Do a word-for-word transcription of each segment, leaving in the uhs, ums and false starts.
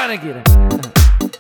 trying to get it.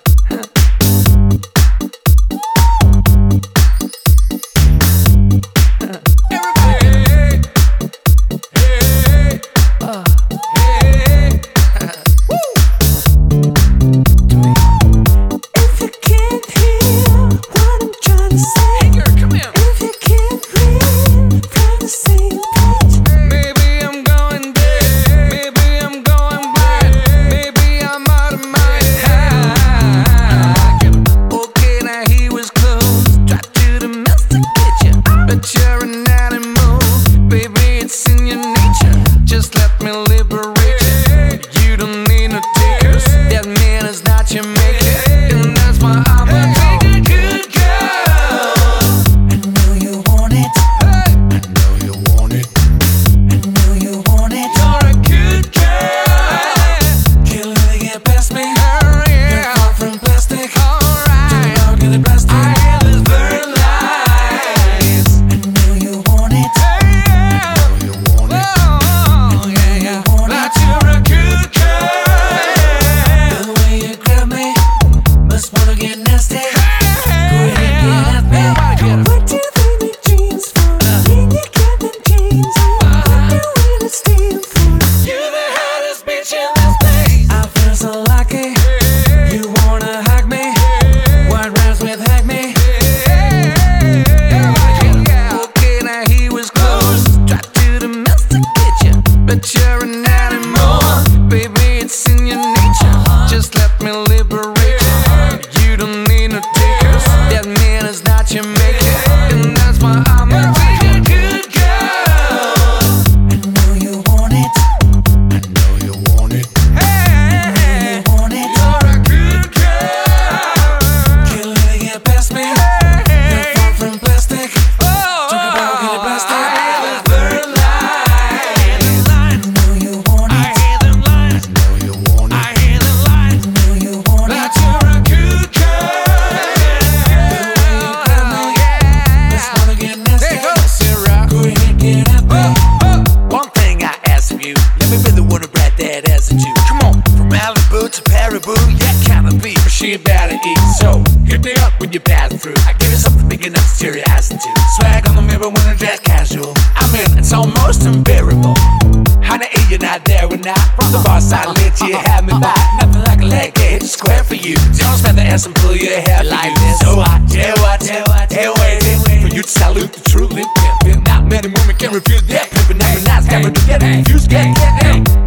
She about to eat, so hit me up when you pass through. I give you something big enough to tear your ass into. Swag on the mirror when I dress casual. I mean, it's almost unbearable. Honey, you're not there when I from the bar side lit, you have me by. Nothing like a leg hit square for you. Don't spend the ass and pull your hair like this. So I tell what, tell what, tell wait, for you to salute the truly pimpin'. Not many women can refuse that pimpin'. Now you're not scamming to get confused, get, get, get.